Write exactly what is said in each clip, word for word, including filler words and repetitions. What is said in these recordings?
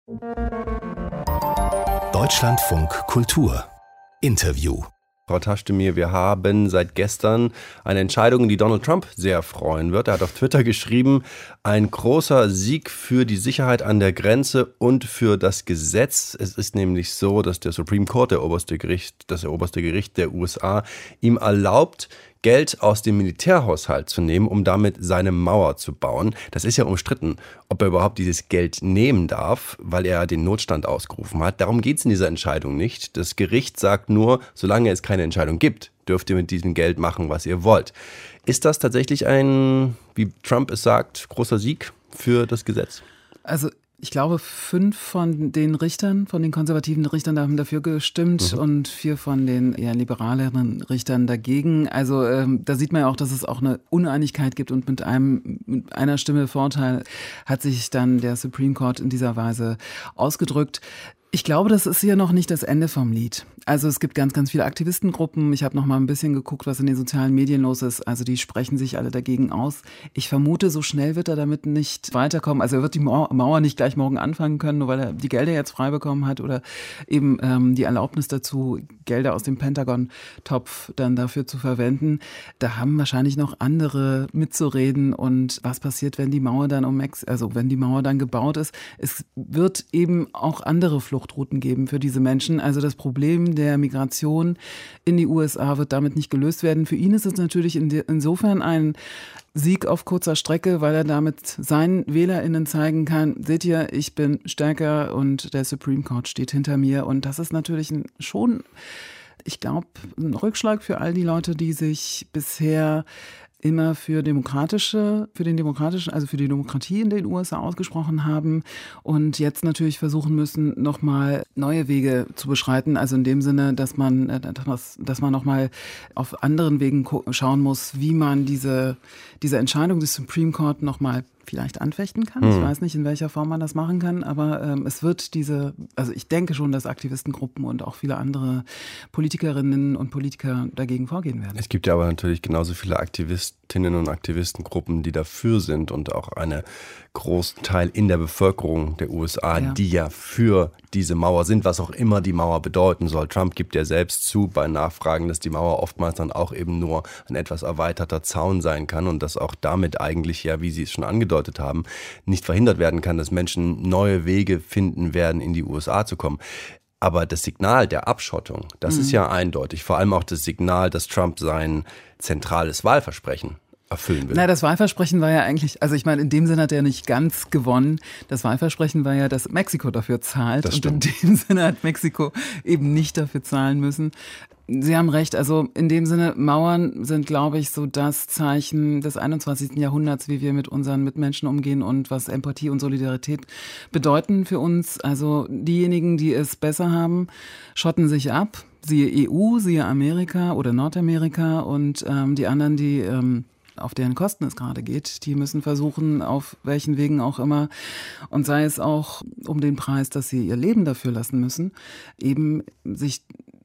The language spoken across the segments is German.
Deutschlandfunk Kultur Interview. Frau Taschdemir, wir haben seit gestern eine Entscheidung, die Donald Trump sehr freuen wird. Er hat auf Twitter geschrieben, ein großer Sieg für die Sicherheit an der Grenze und für das Gesetz. Es ist nämlich so, dass der Supreme Court, der oberste Gericht, das oberste Gericht der U S A, ihm erlaubt, Geld aus dem Militärhaushalt zu nehmen, um damit seine Mauer zu bauen. Das ist ja umstritten, ob er überhaupt dieses Geld nehmen darf, weil er den Notstand ausgerufen hat. Darum geht es in dieser Entscheidung nicht. Das Gericht sagt nur, solange es keine Entscheidung gibt, dürft ihr mit diesem Geld machen, was ihr wollt. Ist das tatsächlich ein, wie Trump es sagt, großer Sieg für das Gesetz? Also ich glaube, fünf von den Richtern, von den konservativen Richtern haben dafür gestimmt mhm. und vier von den eher liberaleren Richtern dagegen. Also ähm, da sieht man ja auch, dass es auch eine Uneinigkeit gibt und mit einem mit einer Stimme Vorteil hat sich dann der Supreme Court in dieser Weise ausgedrückt. Ich glaube, das ist hier noch nicht das Ende vom Lied. Also es gibt ganz, ganz viele Aktivistengruppen. Ich habe noch mal ein bisschen geguckt, was in den sozialen Medien los ist. Also die sprechen sich alle dagegen aus. Ich vermute, so schnell wird er damit nicht weiterkommen. Also er wird die Mauer nicht gleich morgen anfangen können, nur weil er die Gelder jetzt frei bekommen hat oder eben ähm, die Erlaubnis dazu, Gelder aus dem Pentagon-Topf dann dafür zu verwenden. Da haben wahrscheinlich noch andere mitzureden. Und was passiert, wenn die Mauer dann um Mex- also wenn die Mauer dann gebaut ist? Es wird eben auch andere Flucht Fluchtrouten geben für diese Menschen. Also das Problem der Migration in die U S A wird damit nicht gelöst werden. Für ihn ist es natürlich insofern ein Sieg auf kurzer Strecke, weil er damit seinen WählerInnen zeigen kann, seht ihr, ich bin stärker und der Supreme Court steht hinter mir. Und das ist natürlich ein, schon, ich glaube, ein Rückschlag für all die Leute, die sich bisher immer für demokratische, für den demokratischen, also für die Demokratie in den U S A ausgesprochen haben und jetzt natürlich versuchen müssen, nochmal neue Wege zu beschreiten. Also in dem Sinne, dass man, dass, dass man nochmal auf anderen Wegen schauen muss, wie man diese, diese Entscheidung des Supreme Court nochmal vielleicht anfechten kann. Ich weiß nicht, in welcher Form man das machen kann, aber ähm, es wird diese, also ich denke schon, dass Aktivistengruppen und auch viele andere Politikerinnen und Politiker dagegen vorgehen werden. Es gibt ja aber natürlich genauso viele Aktivistinnen und Aktivistengruppen, die dafür sind und auch einen großen Teil in der Bevölkerung der U S A, ja. die ja für diese Mauer sind, was auch immer die Mauer bedeuten soll. Trump gibt ja selbst zu bei Nachfragen, dass die Mauer oftmals dann auch eben nur ein etwas erweiterter Zaun sein kann und dass auch damit eigentlich ja, wie Sie es schon angedeutet haben, nicht verhindert werden kann, dass Menschen neue Wege finden werden, in die U S A zu kommen. Aber das Signal der Abschottung, das mhm. ist ja eindeutig. Vor allem auch das Signal, dass Trump sein zentrales Wahlversprechen erfüllen will. Na, das Wahlversprechen war ja eigentlich, also ich meine, in dem Sinne hat er nicht ganz gewonnen. Das Wahlversprechen war ja, dass Mexiko dafür zahlt. Das und stimmt. in dem Sinne hat Mexiko eben nicht dafür zahlen müssen. Sie haben recht, also in dem Sinne, Mauern sind, glaube ich, so das Zeichen des einundzwanzigsten Jahrhunderts, wie wir mit unseren Mitmenschen umgehen und was Empathie und Solidarität bedeuten für uns. Also diejenigen, die es besser haben, schotten sich ab, siehe E U, siehe Amerika oder Nordamerika und ähm, die anderen, die ähm, auf deren Kosten es gerade geht, die müssen versuchen, auf welchen Wegen auch immer, und sei es auch um den Preis, dass sie ihr Leben dafür lassen müssen, eben sich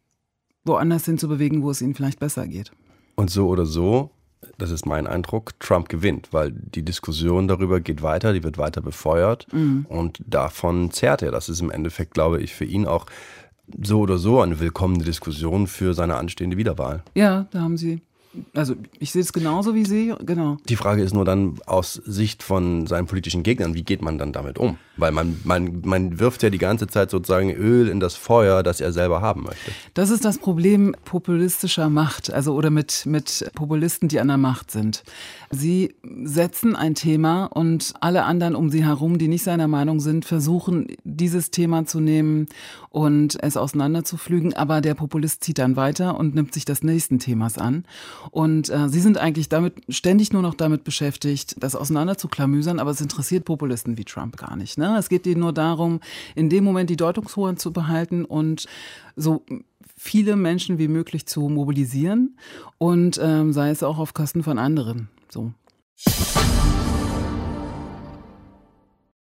woanders hin zu bewegen, wo es ihnen vielleicht besser geht. Und so oder so, das ist mein Eindruck, Trump gewinnt, weil die Diskussion darüber geht weiter, die wird weiter befeuert mhm. und davon zehrt er. Das ist im Endeffekt, glaube ich, für ihn auch so oder so eine willkommene Diskussion für seine anstehende Wiederwahl. Ja, da haben Sie... Also ich sehe es genauso wie Sie, genau. Die Frage ist nur dann aus Sicht von seinen politischen Gegnern, wie geht man dann damit um? Weil man, man, man wirft ja die ganze Zeit sozusagen Öl in das Feuer, das er selber haben möchte. Das ist das Problem populistischer Macht, also oder mit, mit Populisten, die an der Macht sind. Sie setzen ein Thema und alle anderen um sie herum, die nicht seiner Meinung sind, versuchen, dieses Thema zu nehmen und es auseinanderzupflügen. Aber der Populist zieht dann weiter und nimmt sich des nächsten Themas an. Und äh, sie sind eigentlich damit ständig nur noch damit beschäftigt, das auseinanderzuklamüsern, aber es interessiert Populisten wie Trump gar nicht. Ne? Es geht ihnen nur darum, in dem Moment die Deutungshoheit zu behalten und so viele Menschen wie möglich zu mobilisieren und ähm, sei es auch auf Kosten von anderen. So.